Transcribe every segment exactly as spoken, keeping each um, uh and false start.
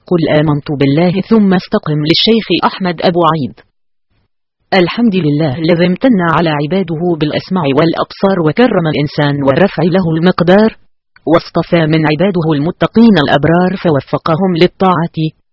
قل آمنت بالله ثم استقم. للشيخ أحمد أبو عيد. الحمد لله الذي امتن على عباده بالأسماع والأبصار وكرم الإنسان ورفع له المقدار، واصطفى من عباده المتقين الأبرار فوفقهم للطاعة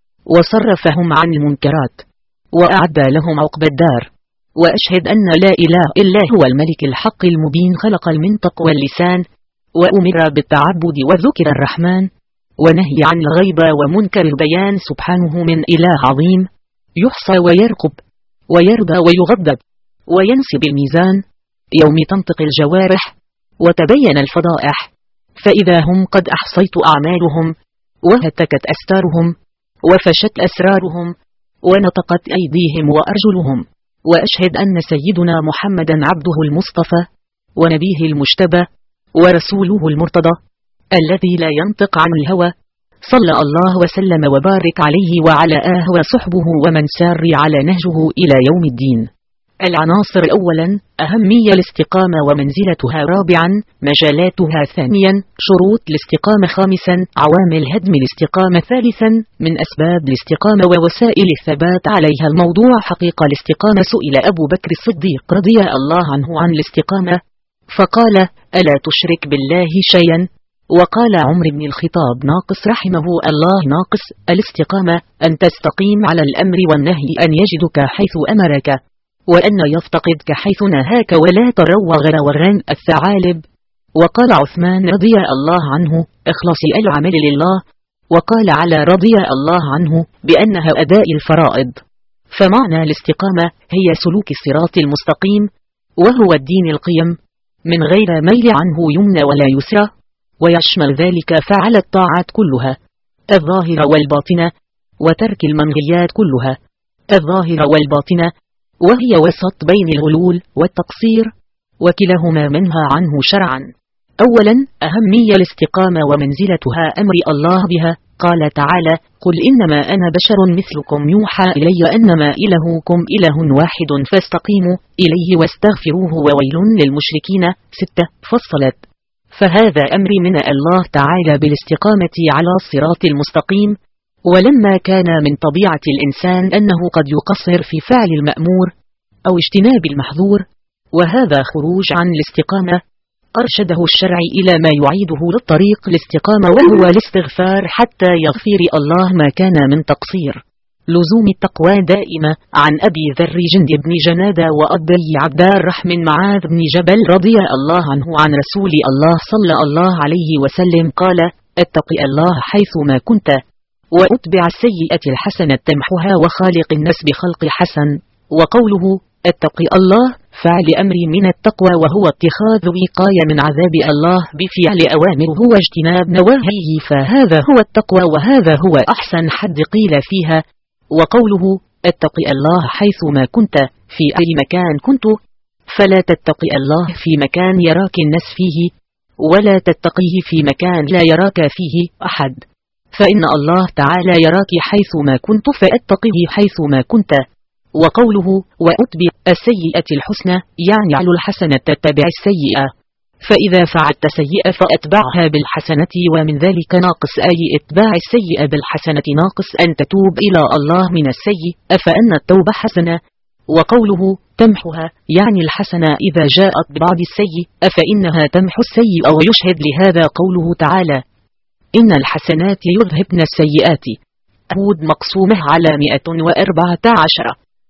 وصرفهم عن المنكرات وأعد لهم عقب الدار. وأشهد أن لا إله إلا هو الملك الحق المبين خلق المنطق واللسان وأمر بالتعبد وذكر الرحمن ونهي عن الغيبة ومنكر البيان سبحانه من إله عظيم يحصى ويرقب ويرضى ويغضب وينسب الميزان يوم تنطق الجوارح وتبين الفضائح، فإذا هم قد أحصيت أعمالهم وهتكت أستارهم وفشت أسرارهم ونطقت أيديهم وأرجلهم. وأشهد أن سيدنا محمدا عبده المصطفى ونبيه المجتبى ورسوله المرتضى الذي لا ينطق عن الهوى، صلى الله وسلم وبارك عليه وعلى آله وصحبه ومن سار على نهجه إلى يوم الدين. العناصر: أولا أهمية الاستقامة ومنزلتها. رابعا مجالاتها. ثانيا شروط الاستقامة. خامسا عوامل هدم الاستقامة. ثالثا من أسباب الاستقامة ووسائل الثبات عليها. الموضوع: حقيقة الاستقامة. سئل أبو بكر الصديق رضي الله عنه عن الاستقامة فقال: ألا تشرك بالله شيئا؟ وقال عمر بن الخطاب ناقص رحمه الله: ناقص الاستقامة أن تستقيم على الأمر والنهي، أن يجدك حيث أمرك وأن يفتقدك حيث نهاك ولا تروغ روغان الثعالب. وقال عثمان رضي الله عنه: اخلصي العمل لله. وقال على رضي الله عنه بأنها أداء الفرائض. فمعنى الاستقامة هي سلوك الصراط المستقيم، وهو الدين القيم من غير ميل عنه يمنى ولا يسرى، ويشمل ذلك فعل الطاعات كلها الظاهرة والباطنة وترك المنهيات كلها الظاهرة والباطنة، وهي وسط بين الغلول والتقصير، وكلاهما منهى عنه شرعا. أولا أهمية الاستقامة ومنزلتها. أمر الله بها. قال تعالى: قل إنما أنا بشر مثلكم يوحى إلي أنما إلهكم إله واحد فاستقيموا إليه واستغفروه وويل للمشركين. ستة فصلت. فهذا أمر من الله تعالى بالاستقامة على الصراط المستقيم، ولما كان من طبيعة الإنسان أنه قد يقصر في فعل المأمور أو اجتناب المحظور، وهذا خروج عن الاستقامة، أرشده الشرع إلى ما يعيده للطريق الاستقامة، وهو الاستغفار حتى يغفر الله ما كان من تقصير. لزوم التقوى دائمة. عن أبي ذر جند بن جنادة وأبي عبد الرحمن معاذ بن جبل رضي الله عنه عن رسول الله صلى الله عليه وسلم قال: اتق الله حيثما كنت وأتبع السيئة الحسنة تمحها وخالق الناس بخلق حسن. وقوله اتق الله فعل أمر من التقوى، وهو اتخاذ وقاية من عذاب الله بفعل أوامره واجتناب نواهيه، فهذا هو التقوى، وهذا هو أحسن حد قيل فيها. وقوله اتق الله حيثما كنت في أي مكان كنت، فلا تتقي الله في مكان يراك الناس فيه، ولا تتقيه في مكان لا يراك فيه أحد، فإن الله تعالى يراك حيثما كنت فاتقه حيثما كنت. وقوله وأتبع السيئة الحسنى يعني على الحسنة تتبع السيئة، فإذا فعلت سيئة فأتبعها بالحسنة، ومن ذلك ناقص أي اتباع السيئة بالحسنة ناقص أن تتوب إلى الله من السيء، فأن التوبة حسنة. وقوله تمحها يعني الحسنة إذا جاءت ببعض السيء فإنها تمحو السيء، ويشهد لهذا قوله تعالى إن الحسنات يذهبن السيئات. هود مقسومة على مئة وأربعة عشر.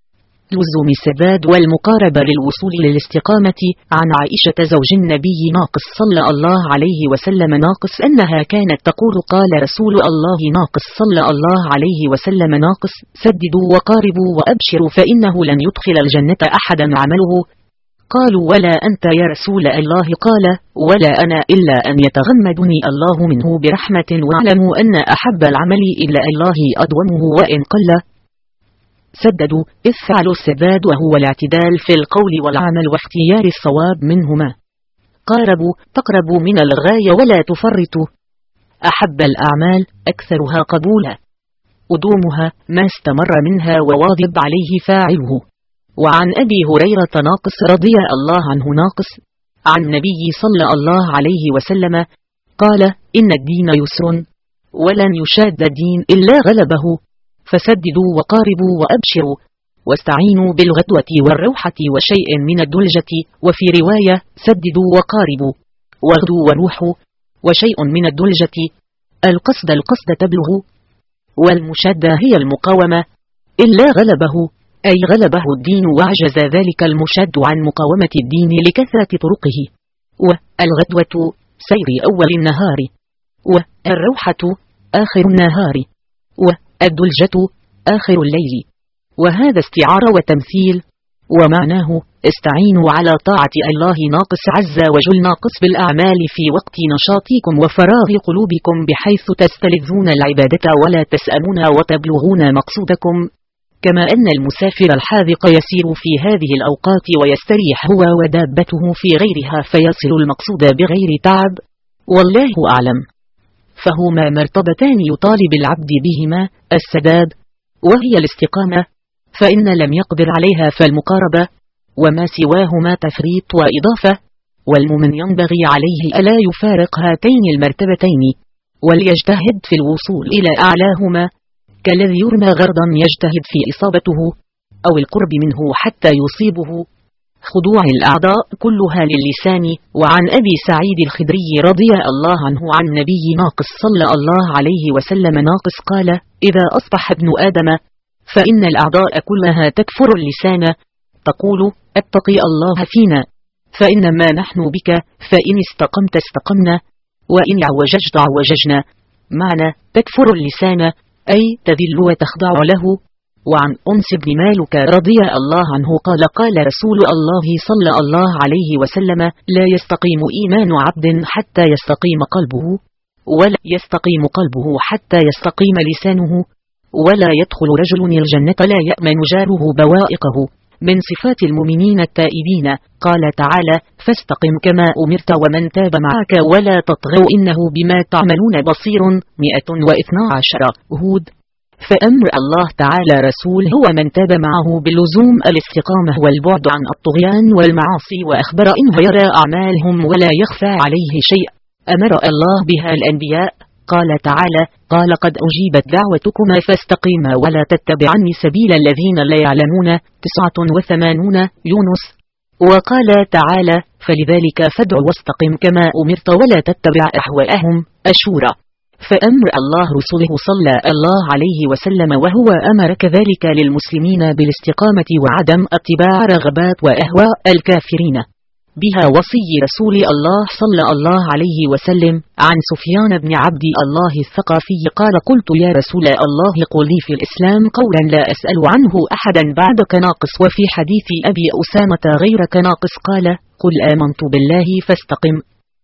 لزوم السداد والمقاربة للوصول للاستقامة. عن عائشة زوج النبي ناقص صلى الله عليه وسلم ناقص أنها كانت تقول قال رسول الله ناقص صلى الله عليه وسلم ناقص سددوا وقاربوا وأبشروا فإنه لن يدخل الجنة أحدا عمله. قالوا ولا أنت يا رسول الله؟ قال ولا أنا إلا أن يتغمدني الله منه برحمة، واعلموا أن أحب العمل إلى الله أدومه وإن قل. سددوا افعلوا السداد وهو الاعتدال في القول والعمل واختيار الصواب منهما. قاربوا تقربوا من الغاية ولا تفرطوا. أحب الأعمال أكثرها قبولا، أدومها ما استمر منها وواظب عليه فاعله. وعن أبي هريرة ناقص رضي الله عنه ناقص عن النبي صلى الله عليه وسلم قال إن الدين يسر ولن يشاد الدين إلا غلبه، فسددوا وقاربوا وأبشروا، واستعينوا بالغدوة والروحة وشيء من الدلجة، وفي رواية سددوا وقاربوا واغدوا وروحوا وشيء من الدلجة، القصد القصد تبلغ. والمشادة هي المقاومة، إلا غلبه أي غلبه الدين وعجز ذلك المشاد عن مقاومة الدين لكثرة طرقه. والغدوة سير أول النهار، والروحة آخر النهار، والدلجة آخر الليل. وهذا استعارة وتمثيل، ومعناه استعينوا على طاعة الله ناقص عز وجل ناقص بالأعمال في وقت نشاطكم وفراغ قلوبكم، بحيث تستلذون العبادة ولا تسأمون وتبلغون مقصودكم. كما أن المسافر الحاذق يسير في هذه الأوقات ويستريح هو ودابته في غيرها فيصل المقصود بغير تعب، والله أعلم. فهما مرتبتان يطالب العبد بهما: السداد وهي الاستقامة، فإن لم يقدر عليها فالمقاربة، وما سواهما تفريط وإضافة. والمؤمن ينبغي عليه ألا يفارق هاتين المرتبتين، وليجتهد في الوصول إلى أعلاهما، كالذي يرمى غرضا يجتهد في إصابته أو القرب منه حتى يصيبه. خضوع الأعضاء كلها للسان. وعن أبي سعيد الخدري رضي الله عنه عن نبي ناقص صلى الله عليه وسلم ناقص قال: إذا أصبح ابن آدم فإن الأعضاء كلها تكفر اللسان، تقول: اتقي الله فينا، فإنما نحن بك، فإن استقمت استقمنا، وإن عوججت عوججنا. معنى تكفر اللسان أي تذل وتخضع له. وعن أنس بن مالك رضي الله عنه قال: قال رسول الله صلى الله عليه وسلم: لا يستقيم إيمان عبد حتى يستقيم قلبه، ولا يستقيم قلبه حتى يستقيم لسانه، ولا يدخل رجل الجنة لا يأمن جاره بوائقه. من صفات المؤمنين التائبين قال تعالى: فاستقم كما أمرت ومن تاب معك ولا تطغوا إنه بما تعملون بصير. مئة واثنى عشر هود. فأمر الله تعالى رسول هو من تاب معه باللزوم الاستقامة والبعد عن الطغيان والمعاصي، وأخبر إنه يرى أعمالهم ولا يخفى عليه شيء. أمر الله بها الأنبياء، قال تعالى: قال قد أجيبت دعوتكما فاستقيما ولا تتبعن سبيل الذين لا يعلمون. تسعة وثمانون يونس. وقال تعالى: فلذلك فادع واستقم كما أمرت ولا تتبع أهواءهم. الشورى. فأمر الله رسله صلى الله عليه وسلم وهو أمر كذلك للمسلمين بالاستقامة وعدم اتباع رغبات وأهواء الكافرين. بها وصي رسول الله صلى الله عليه وسلم. عن سفيان بن عبد الله الثقفي قال: قلت يا رسول الله قل لي في الإسلام قولا لا أسأل عنه أحدا بعدك ناقص، وفي حديث أبي أسامة غيرك ناقص قال: قل آمنت بالله فاستقم.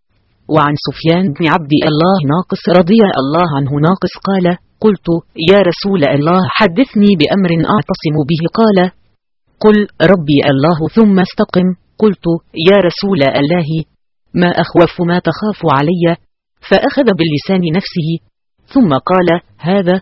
وعن سفيان بن عبد الله ناقص رضي الله عنه ناقص قال: قلت يا رسول الله حدثني بأمر أعتصم به، قال: قل ربي الله ثم استقم. قلت يا رسول الله ما أخوف ما تخاف علي؟ فأخذ باللسان نفسه ثم قال: هذا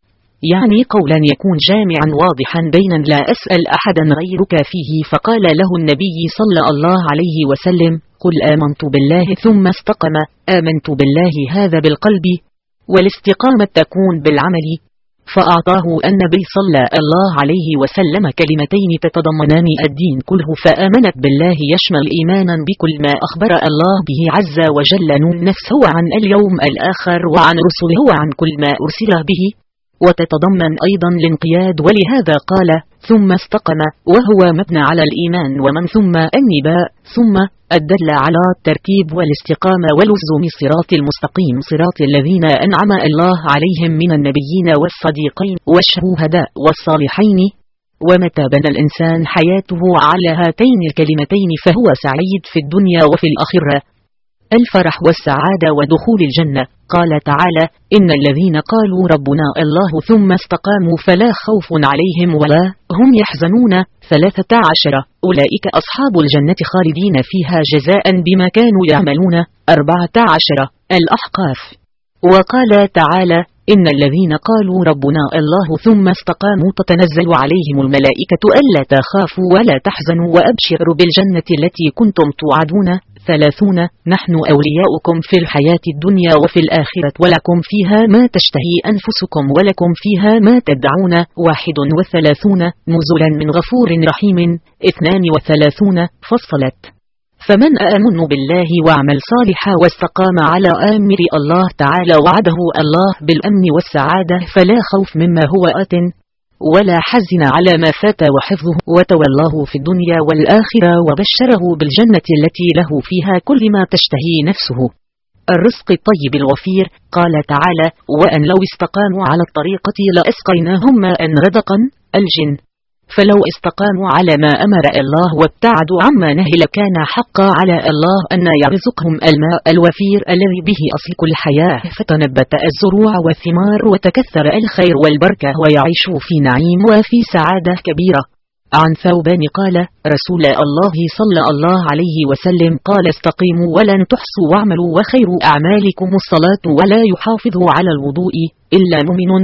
يعني قولا يكون جامعا واضحا بينا لا أسأل أحدا غيرك فيه. فقال له النبي صلى الله عليه وسلم: قل آمنت بالله ثم استقم. آمنت بالله هذا بالقلب، والاستقامة تكون بالعمل. فأعطاه النبي صلى الله عليه وسلم كلمتين تتضمنان الدين كله. فآمنت بالله يشمل إيمانا بكل ما أخبر الله به عز وجل، نفس هو عن اليوم الآخر، وعن رسله هو عن كل ما أرسل به، وتتضمن أيضا الانقياد. ولهذا قال: ثم استقم، وهو مبنى على الإيمان ومن ثم النباء ثم الدل على الترتيب والاستقامة ولزوم صراط المستقيم، صراط الذين أنعم الله عليهم من النبيين والصديقين والشهداء والصالحين. ومتى بنى الإنسان حياته على هاتين الكلمتين فهو سعيد في الدنيا وفي الآخرة. الفرح والسعادة ودخول الجنة. قال تعالى: إن الذين قالوا ربنا الله ثم استقاموا فلا خوف عليهم ولا هم يحزنون. ثلاثة عشر أولئك أصحاب الجنة خالدين فيها جزاء بما كانوا يعملون. أربعة عشر الأحقاف. وقال تعالى: إن الذين قالوا ربنا الله ثم استقاموا تتنزل عليهم الملائكة ألا تخافوا ولا تحزنوا وأبشروا بالجنة التي كنتم توعدون. والثلاثون. نحن أولياؤكم في الحياة الدنيا وفي الآخرة، ولكم فيها ما تشتهي أنفسكم ولكم فيها ما تدعون. واحد وثلاثون. نزلا من غفور رحيم. اثنان وثلاثون. فصلت. فمن آمن بالله وعمل صالحا واستقام على آمر الله تعالى وعده الله بالأمن والسعادة، فلا خوف مما هو آت ولا حزن على ما فات وحفظه، وتولاه في الدنيا والآخرة وبشره بالجنة التي له فيها كل ما تشتهي نفسه. الرزق الطيب الوفير. قال تعالى: وأن لو استقاموا على الطريقة لأسقيناهم ماء غدقا. الجن. فلو استقاموا على ما أمر الله وابتعدوا عما نهي لكان حقا على الله أن يرزقهم الماء الوفير الذي به أصل كل حياة، فتنبت الزروع والثمار وتكثر الخير والبركة ويعيشوا في نعيم وفي سعادة كبيرة. عن ثوبان قال: رسول الله صلى الله عليه وسلم قال: استقيموا ولن تحصوا واعملوا وخير أعمالكم الصلاة ولا يحافظ على الوضوء إلا مؤمن.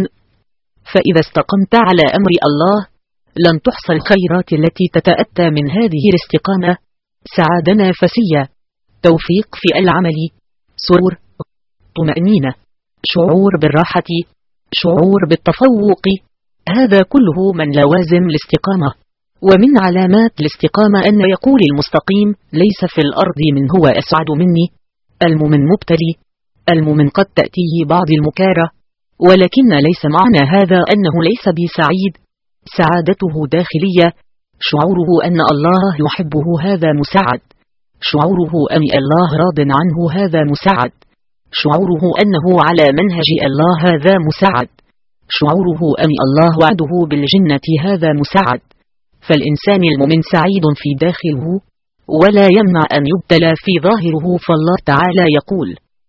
فإذا استقمت على أمر الله لن تحصى الخيرات التي تتأتى من هذه الاستقامة: سعادة نفسية، توفيق في العمل، سرور، طمأنينة، شعور بالراحة، شعور بالتفوق. هذا كله من لوازم الاستقامة. ومن علامات الاستقامة أن يقول المستقيم: ليس في الأرض من هو أسعد مني. المؤمن مبتلي. المؤمن قد تأتيه بعض المكاره، ولكن ليس معنى هذا أنه ليس بسعيد. سعادته داخلية، شعوره أن الله يحبه هذا مساعد، شعوره أن الله راض عنه هذا مساعد، شعوره أنه على منهج الله هذا مساعد، شعوره أن الله وعده بالجنة هذا مساعد. فالإنسان المؤمن سعيد في داخله، ولا يمنع أن يبتلى في ظاهره. فالله تعالى يقول: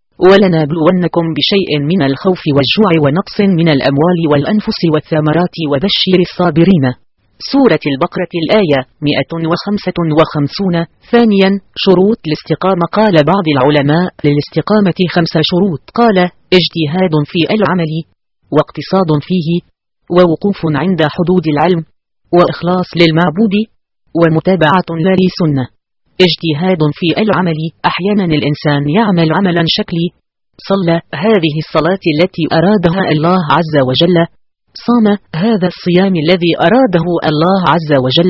ولنبلونكم بشيء من الخوف والجوع ونقص من الأموال والأنفس والثمرات وبشر الصابرين. سورة البقرة الآية مئة وخمسة وخمسون. ثانيا، شروط الاستقامة. قال بعض العلماء: للاستقامة خمس شروط. قال: اجتهاد في العمل، واقتصاد فيه، ووقوف عند حدود العلم، وإخلاص للمعبود، ومتابعة لا لسنة. اجتهاد في العمل. أحيانا الإنسان يعمل عملا شكلي: صلى هذه الصلاة التي أرادها الله عز وجل، صام هذا الصيام الذي أراده الله عز وجل،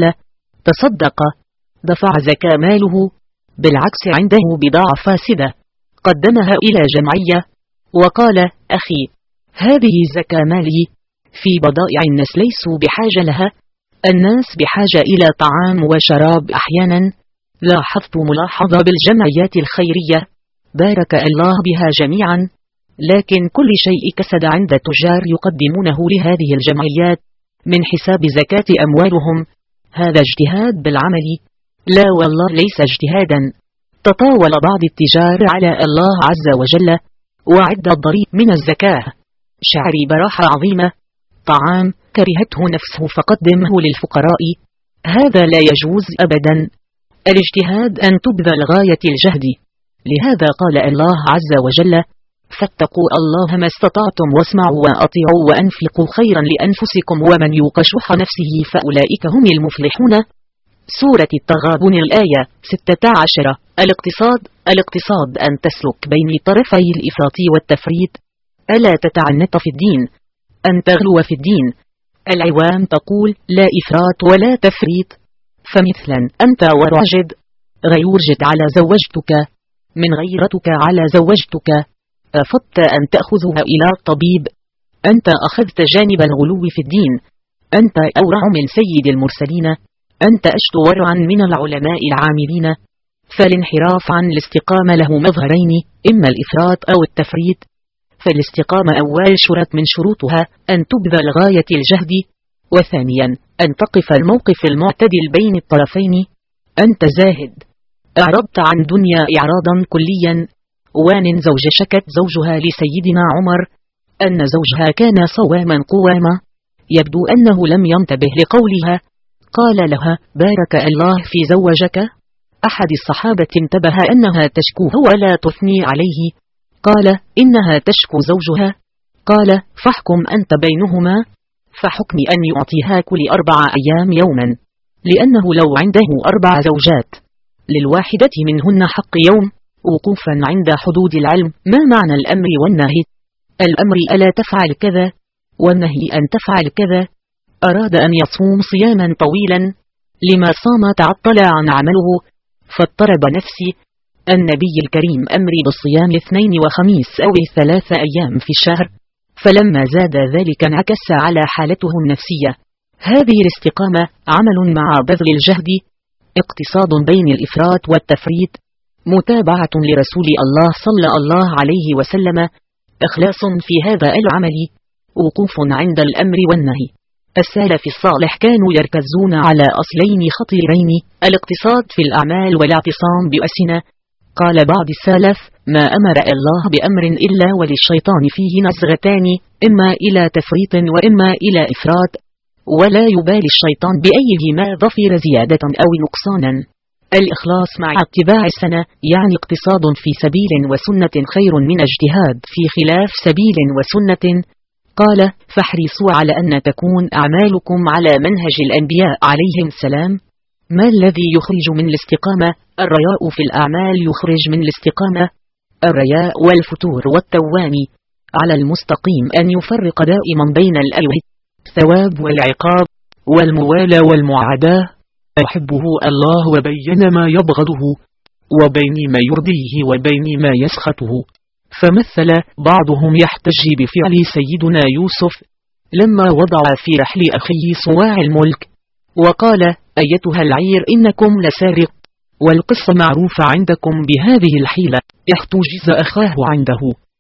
تصدق، دفع زكاة ماله. بالعكس عنده بضاعة فاسدة قدمها إلى جمعية وقال: أخي هذه زكاة مالي، في بضائع الناس ليسوا بحاجة لها. الناس بحاجة إلى طعام وشراب. أحيانا لاحظت ملاحظة بالجمعيات الخيرية، بارك الله بها جميعا، لكن كل شيء كسد عند تجار يقدمونه لهذه الجمعيات من حساب زكاة أموالهم. هذا اجتهاد بالعمل؟ لا والله ليس اجتهادا. تطاول بعض التجار على الله عز وجل وعد الضريب من الزكاة. شعري براحة عظيمة، طعام كرهته نفسه فقدمه للفقراء. هذا لا يجوز أبدا. الاجتهاد أن تبذل غاية الجهد. لهذا قال الله عز وجل: فاتقوا الله ما استطعتم واسمعوا وأطيعوا وأنفقوا خيرا لأنفسكم ومن يوق شح نفسه فأولئك هم المفلحون. سورة التغابن الآية ستة عشر. الاقتصاد. الاقتصاد أن تسلك بين طرفي الإفراط والتفريط، ألا تتعنت في الدين، أن تغلو في الدين. العوام تقول: لا إفراط ولا تفريط. فمثلا أنت ورعجد، غيورجد على زوجتك، من غيرتك على زوجتك، رفضت أن تأخذها إلى الطبيب، أنت أخذت جانب الغلو في الدين. أنت أورع من سيد المرسلين، أنت أشد ورعا من العلماء العاملين. فالانحراف عن الاستقامة له مظهرين: إما الإفراط أو التفريط. فالاستقامة أول شرط من شروطها أن تبذل غاية الجهد، وثانيا أن تقف الموقف المعتدل بين الطرفين. أنت زاهد، أعرضت عن دنيا إعراضا كليا. وان زوج شكت زوجها لسيدنا عمر أن زوجها كان صواما قواما، يبدو أنه لم ينتبه لقولها، قال لها: بارك الله في زوجك. أحد الصحابة انتبه أنها تشكوه ولا تثني عليه، قال: إنها تشكو زوجها. قال: فاحكم أنت بينهما. فحكم أن يعطيها كل أربع أيام يوما، لأنه لو عنده أربع زوجات للواحدة منهن حق يوم، وقوفا عند حدود العلم. ما معنى الأمر والنهي؟ الأمر ألا تفعل كذا، والنهي أن تفعل كذا. أراد أن يصوم صياما طويلا، لما صام تعطل عن عمله فاضطرب نفسي. النبي الكريم أمري بالصيام اثنين وخميس أو ثلاث أيام في الشهر، فلما زاد ذلك انعكس على حالته النفسية. هذه الاستقامة عمل مع بذل الجهد، اقتصاد بين الإفراط والتفريط، متابعة لرسول الله صلى الله عليه وسلم، إخلاص في هذا العمل، وقوف عند الأمر والنهي. السلف الصالح كانوا يركزون على أصلين خطيرين: الاقتصاد في الأعمال والاعتصام بأسنا. قال بعض السلف: ما أمر الله بأمر إلا وللشيطان فيه نزغتان، إما إلى تفريط وإما إلى إفراط، ولا يبالي الشيطان بأيهما ظفر زيادة أو نقصانا. الإخلاص مع اتباع السنة يعني اقتصاد في سبيل وسنة خير من اجتهاد في خلاف سبيل وسنة. قال: فاحرصوا على أن تكون أعمالكم على منهج الأنبياء عليهم السلام. ما الذي يخرج من الاستقامة؟ الرياء في الأعمال يخرج من الاستقامة. الرياء والفتور والتواني. على المستقيم أن يفرق دائما بين الألوه، الثواب والعقاب، والموالى والمعاداة، يحبه الله وبين ما يبغضه، وبين ما يرضيه وبين ما يسخطه. فمثل بعضهم يحتجي بفعل سيدنا يوسف لما وضع في رحل أخيه صواع الملك، وقال: أيتها العير إنكم لسارق، والقصة معروفة عندكم بهذه الحيلة. احتجز أخاه عنده،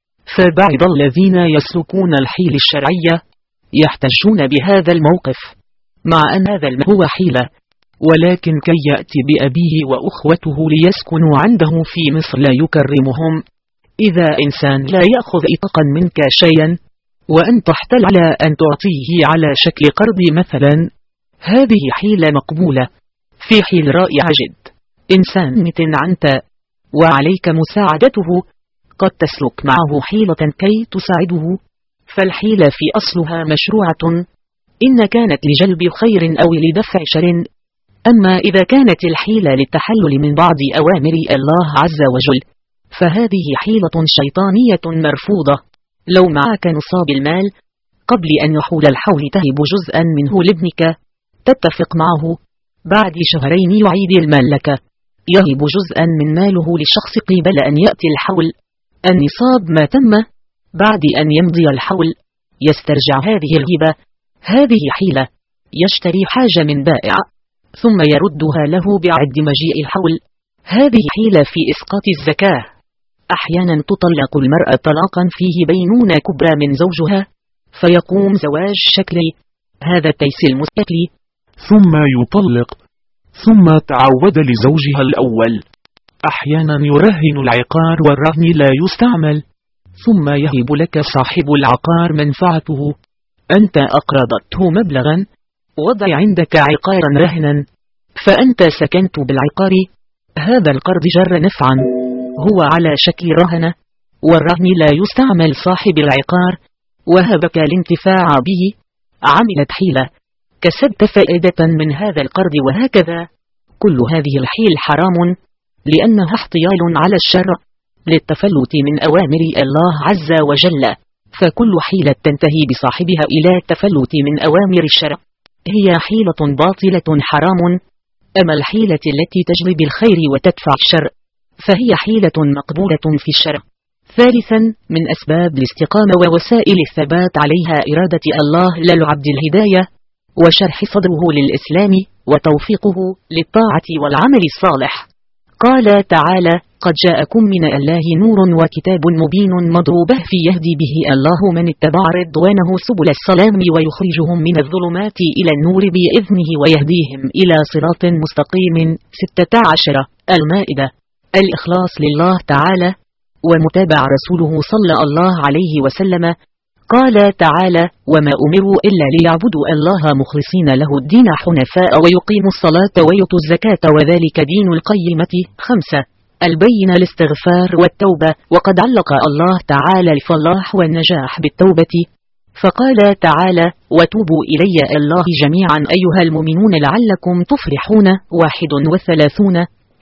فبعض الذين يسلكون الحيل الشرعية يحتجون بهذا الموقف، مع أن هذا هو حيلة، ولكن كي يأتي بأبيه وأخوته ليسكنوا عنده في مصر لا يكرمهم. إذا إنسان لا يأخذ إطاقا منك شيئا وأن تحتل على أن تعطيه على شكل قرض مثلا، هذه حيلة مقبولة. في حيل رائعة جد: إنسان متن عنك وعليك مساعدته، قد تسلك معه حيلة كي تساعده، فالحيلة في أصلها مشروعة إن كانت لجلب خير أو لدفع شر. أما إذا كانت الحيلة للتحلل من بعض أوامر الله عز وجل، فهذه حيلة شيطانية مرفوضة. لو معك نصاب المال، قبل أن يحول الحول تهب جزءا منه لابنك، تتفق معه بعد شهرين يعيد المال لك. يهب جزءا من ماله للشخص قبل أن يأتي الحول، النصاب ما تم، بعد أن يمضي الحول يسترجع هذه الهبة. هذه حيلة: يشتري حاجة من بائع ثم يردها له بعد مجيء الحول. هذه حيلة في إسقاط الزكاة. أحيانا تطلق المرأة طلاقا فيه بينونة كبرى من زوجها، فيقوم زواج شكلي، هذا التيس المستقلي، ثم يطلق، ثم تعود لزوجها الأول. أحيانا يرهن العقار والرهن لا يستعمل، ثم يهب لك صاحب العقار منفعته. أنت أقرضته مبلغا، وضع عندك عقارا رهنا، فأنت سكنت بالعقار. هذا القرض جر نفعا، هو على شكل رهنة، والرهن لا يستعمل صاحب العقار، وهبك الانتفاع به. عملت حيلة، كسبت فائدة من هذا القرض، وهكذا. كل هذه الحيل حرام، لأنها احتيال على الشر للتفلت من أوامر الله عز وجل. فكل حيلة تنتهي بصاحبها إلى التفلت من أوامر الشرع هي حيلة باطلة حرام. أما الحيلة التي تجلب الخير وتدفع الشر فهي حيلة مقبولة في الشرع. ثالثا، من أسباب الاستقامة ووسائل الثبات عليها إرادة الله للعبد الهداية وشرح صدره للإسلام وتوفيقه للطاعة والعمل الصالح. قال تعالى: قد جاءكم من الله نور وكتاب مبين مضروبه في يهدي به الله من اتبع رضوانه سبل السلام ويخرجهم من الظلمات إلى النور بإذنه ويهديهم إلى صراط مستقيم. ستة عشر. المائدة. الإخلاص لله تعالى ومتابع رسوله صلى الله عليه وسلم. قال تعالى: وما أمروا إلا ليعبدوا الله مخلصين له الدين حنفاء ويقيموا الصلاة ويؤتوا الزكاة وذلك دين القيمة. خمسة. البين الاستغفار والتوبة. وقد علق الله تعالى الفلاح والنجاح بالتوبة، فقال تعالى: وتوبوا إلي الله جميعا أيها المؤمنون لعلكم تفلحون. واحد وثلاثون.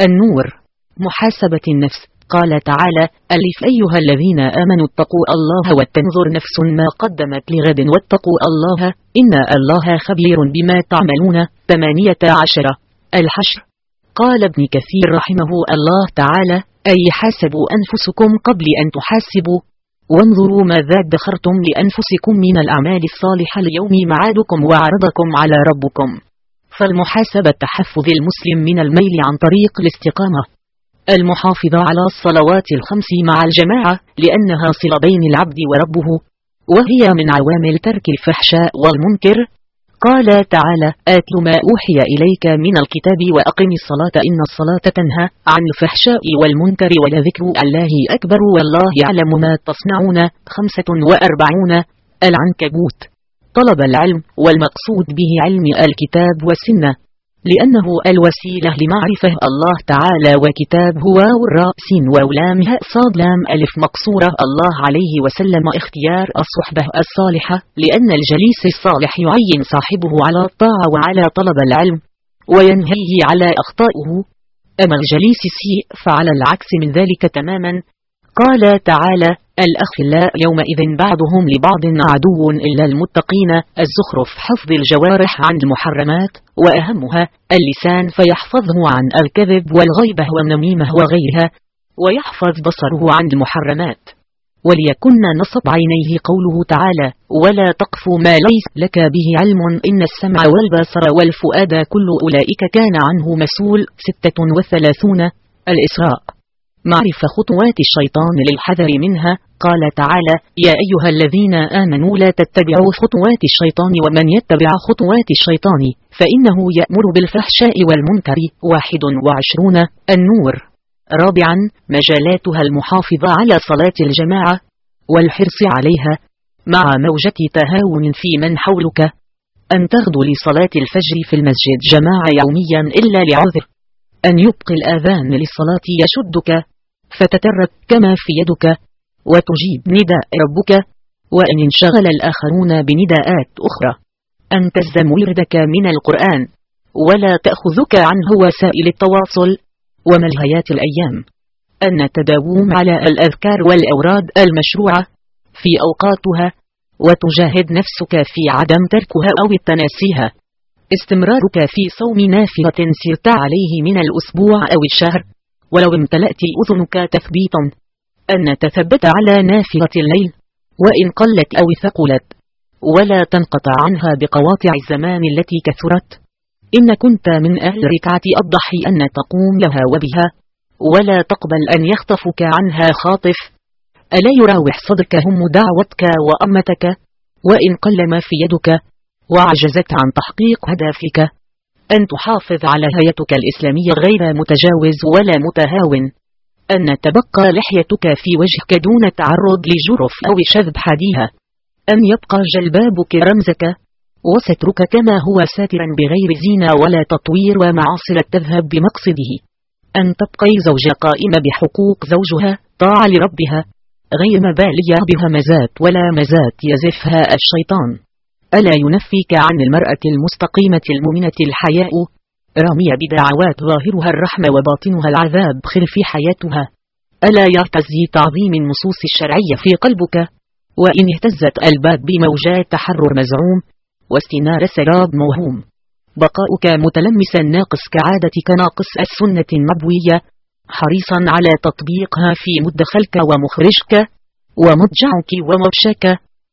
النور. محاسبة النفس. قال تعالى: ألف أيها الذين آمنوا اتقوا الله وتنظر نفس ما قدمت لغد واتقوا الله إن الله خبير بما تعملون. ثمانية عشر. الحشر. قال ابن كثير رحمه الله تعالى: أي حاسبوا أنفسكم قبل أن تحاسبوا، وانظروا ماذا ادخرتم لأنفسكم من الأعمال الصالحة ليوم معادكم وعرضكم على ربكم. فالمحاسبة تحفظ المسلم من الميل عن طريق الاستقامة. المحافظة على الصلوات الخمس مع الجماعة لأنها صلة بين العبد وربه، وهي من عوامل ترك الفحشاء والمنكر. قال تعالى: آتل ما أوحي إليك من الكتاب وأقم الصلاة إن الصلاة تنهى عن الفحشاء والمنكر ولذكر الله أكبر والله يعلم ما تصنعون. خمسة وأربعون. العنكبوت. طلب العلم، والمقصود به علم الكتاب والسنة، لأنه الوسيلة لمعرفة الله تعالى. وكتاب هو والراء سين وولام هاء صاد لام ألف مقصورة الله عليه وسلم. اختيار الصحبة الصالحة، لأن الجليس الصالح يعين صاحبه على الطاعة وعلى طلب العلم، وينهيه على أخطائه. أما الجليس السيء فعلى العكس من ذلك تماما. قال تعالى: الأخلاء يومئذ بعضهم لبعض عدو إلا المتقين. الزخرف. حفظ الجوارح عن المحرمات، وأهمها اللسان فيحفظه عن الكذب والغيبة والنميمة وغيرها، ويحفظ بصره عن المحرمات. وليكن نصب عينيه قوله تعالى: ولا تقف ما ليس لك به علم إن السمع والبصر والفؤاد كل أولئك كان عنه مسؤول. ستة وثلاثون. الإسراء. معرفة خطوات الشيطان للحذر منها. قال تعالى: يا أيها الذين آمنوا لا تتبعوا خطوات الشيطان ومن يتبع خطوات الشيطان فإنه يأمر بالفحشاء والمنكر. واحد وعشرون. النور. رابعا، مجالاتها المحافظة على صلاة الجماعة والحرص عليها مع موجة تهاون في من حولك. أن تغدو لصلاة الفجر في المسجد جماعة يوميا إلا لعذر. أن يبقي الآذان للصلاة يشدك فتترك كما في يدك وتجيب نداء ربك، وأن انشغل الآخرون بنداءات أخرى. أن تلزم وردك من القرآن ولا تأخذك عنه وسائل التواصل وملهيات الأيام. أن تداوم على الأذكار والأوراد المشروعة في أوقاتها، وتجاهد نفسك في عدم تركها أو التناسيها. استمرارك في صوم نافلة سرت عليه من الأسبوع أو الشهر ولو امتلأت أذنك تثبيتا. أن تثبت على نافلة الليل وإن قلت أو ثقلت، ولا تنقطع عنها بقواطع الزمان التي كثرت. إن كنت من أهل ركعة الضحى أن تقوم لها وبها، ولا تقبل أن يخطفك عنها خاطف. ألا يراوح صدرك هم دعوتك وأمتك، وإن قل ما في يدك وعجزت عن تحقيق هدفك. أن تحافظ على هيئتك الإسلامية غير متجاوز ولا متهاون. أن تبقى لحيتك في وجهك دون تعرض لجرف أو شذب حديها. أن يبقى جلبابك رمزك وسترك كما هو ساترا بغير زينة ولا تطوير ومعاصر تذهب بمقصده. أن تبقي زوجة قائمة بحقوق زوجها طاعة لربها غير مبالية بهمزات ولا مزات يزفها الشيطان. ألا ينفيك عن المرأة المستقيمة المؤمنة الحياء رامية بدعوات ظاهرها الرحمة وباطنها العذاب خلف حياتها. ألا يرتزي تعظيم النصوص الشرعية في قلبك، وإن اهتزت الباب بموجات تحرر مزعوم واستنار سراب موهوم. بقاؤك متلمسا ناقص كعادتك ناقص السنة النبوية، حريصا على تطبيقها في مدخلك ومخرجك ومضجعك ومبشاك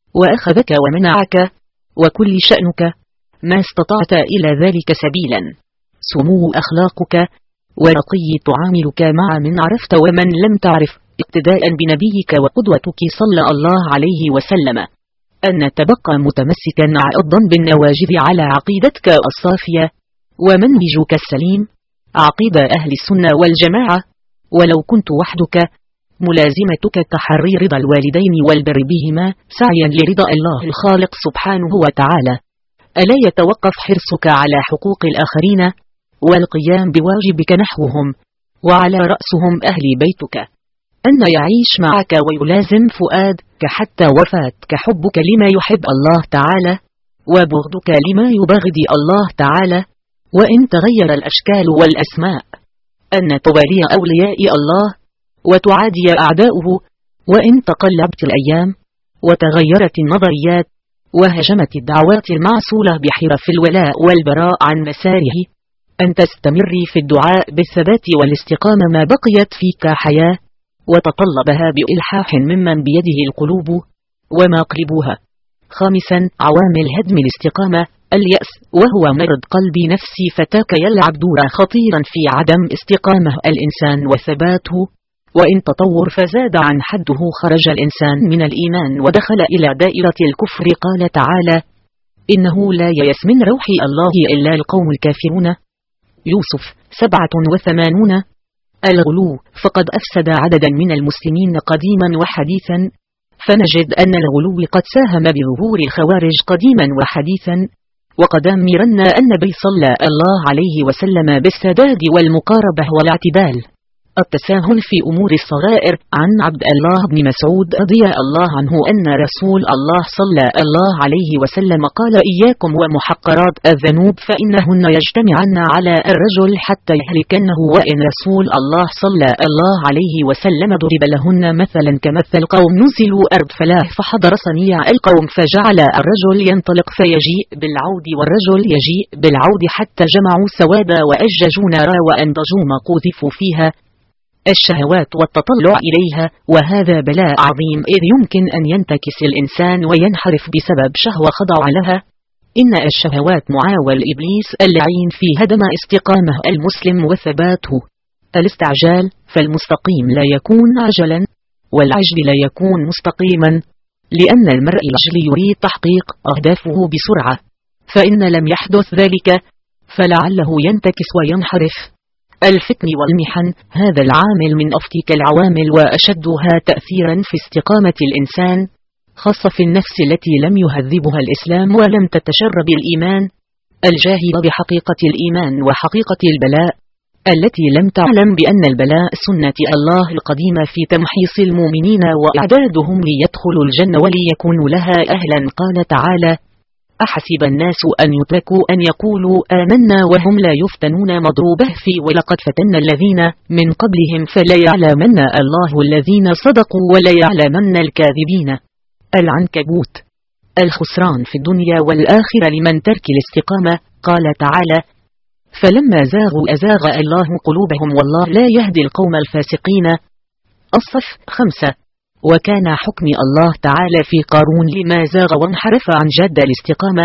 وأخذك ومنعك وكل شأنك ما استطعت إلى ذلك سبيلا. سمو أخلاقك ورقي تعاملك مع من عرفت ومن لم تعرف، اقتداء بنبيك وقدوتك صلى الله عليه وسلم. أن تبقى متمسكا عضا بالنواجذ على عقيدتك الصافية ومنهجك السليم، عقيدة أهل السنة والجماعة، ولو كنت وحدك. ملازمتك تحري رضا الوالدين والبر بهما سعيا لرضا الله الخالق سبحانه وتعالى. ألا يتوقف حرصك على حقوق الآخرين والقيام بواجبك نحوهم، وعلى رأسهم أهل بيتك. أن يعيش معك ويلازم فؤادك حتى وفاتك حبك لما يحب الله تعالى وبغضك لما يبغض الله تعالى، وإن تغير الأشكال والأسماء. أن تبالي أولياء الله وتعادي أعداؤه، وإن تقلبت الأيام وتغيرت النظريات وهجمت الدعوات المعسولة بحرف الولاء والبراء عن مساره، أن تستمري في الدعاء بالثبات والاستقامة ما بقيت فيك حياة، وتطلبها بإلحاح ممن بيده القلوب ومقلبوها. خامسا، عوامل هدم الاستقامة: اليأس، وهو مرض قلب نفسي فتاك يلعب دورا خطيرا في عدم استقامة الإنسان وثباته، وإن تطور فزاد عن حده خرج الإنسان من الإيمان ودخل إلى دائرة الكفر. قال تعالى: إنه لا ييأس من روح الله إلا القوم الكافرون. يوسف سبعة وثمانون. الغلو، فقد أفسد عددا من المسلمين قديما وحديثا، فنجد أن الغلو قد ساهم بظهور الخوارج قديما وحديثا. وقد أمرنا النبي صلى الله عليه وسلم بالسداد والمقاربة والاعتدال. التساهل في أمور الصغائر. عن عبد الله بن مسعود رضي الله عنه أن رسول الله صلى الله عليه وسلم قال: إياكم ومحقرات الذنوب فإنهن يجتمعن على الرجل حتى يهلكنه. وإن رسول الله صلى الله عليه وسلم ضرب لهن مثلا كمثل قوم نزلوا أرض فلاح فحضر صنيع القوم فجعل الرجل ينطلق فيجيء بالعود والرجل يجيء بالعود حتى جمعوا سوادا وأججوا نارا وأنضجوا ما قذفوا فيها، الشهوات والتطلع إليها، وهذا بلاء عظيم إذ يمكن أن ينتكس الإنسان وينحرف بسبب شهوة خضع لها. إن الشهوات معاول إبليس اللعين في هدم استقامة المسلم وثباته. الاستعجال، فالمستقيم لا يكون عجلا والعجل لا يكون مستقيما، لأن المرء العجل يريد تحقيق أهدافه بسرعة، فإن لم يحدث ذلك فلعله ينتكس وينحرف. الفتن والمحن، هذا العامل من أفتك العوامل وأشدها تأثيرا في استقامة الإنسان، خاصة في النفس التي لم يهذبها الإسلام ولم تتشرب الإيمان. الجاهل بحقيقة الإيمان وحقيقة البلاء، التي لم تعلم بأن البلاء سنة الله القديمة في تمحيص المؤمنين وإعدادهم ليدخلوا الجنة وليكونوا لها أهلا. قال تعالى: أحسب الناس أن يتركوا أن يقولوا آمنا وهم لا يفتنون. مضروبه في ولقد فتنا الذين من قبلهم فلا يعلمن الله الذين صدقوا ولا يعلمن الكاذبين. العنكبوت، الخسران في الدنيا والآخرة لمن ترك الاستقامة. قال تعالى: فلما زاغوا أزاغ الله قلوبهم والله لا يهدي القوم الفاسقين. الصف خمسة. وكان حكم الله تعالى في قارون لما زاغ وانحرف عن جد الاستقامة،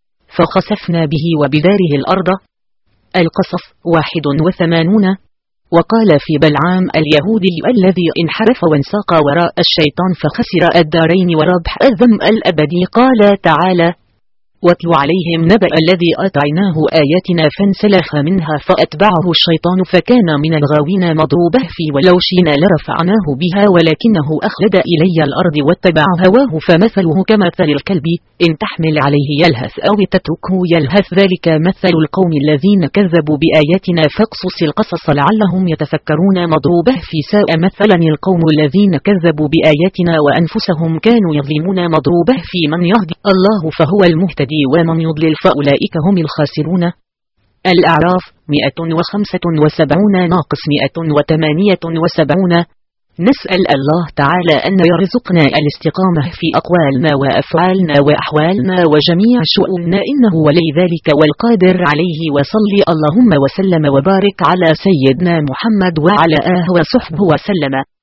فخسفنا به وبداره الأرض. القصص واحد وثمانون. وقال في بلعام اليهودي الذي انحرف وانساق وراء الشيطان فخسر الدارين وربح الذم الأبدي. قال تعالى: واتل عليهم نبأ الذي آتيناه آياتنا فانسلخ منها فأتبعه الشيطان فكان من الغاوين. مضروبه في ولو شئنا لرفعناه بها ولكنه أخلد إلي الأرض واتبع هواه فمثله كمثل الكلب إن تحمل عليه يلهث أو تتركه يلهث ذلك مثل القوم الذين كذبوا بآياتنا فاقصص القصص لعلهم يتفكرون. مضروبه في ساء مثلا القوم الذين كذبوا بآياتنا وأنفسهم كانوا يظلمون. مضروبه في من يهدي الله فهو المهتدي ومن يضلل فأولئك هم الخاسرون. الأعراف مئة وخمسة وسبعون ناقص مئة وثمانية وسبعون. نسأل الله تعالى أن يرزقنا الاستقامة في أقوالنا وأفعالنا وأحوالنا وجميع شؤوننا إنه ولي ذلك والقادر عليه. وصلي اللهم وسلم وبارك على سيدنا محمد وعلى آله وصحبه وسلم.